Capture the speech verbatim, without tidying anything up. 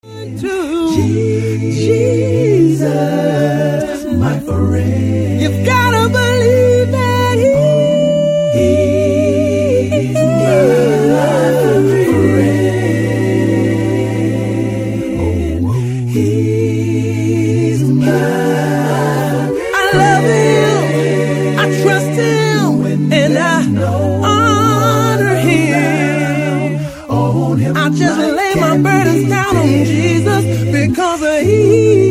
Jesus, my friend. You've gotta believe that he, he's my friend. Oh, he's mine. I love him, I trust him, and I honor him. I just lay my burdens down on Jesus because of he.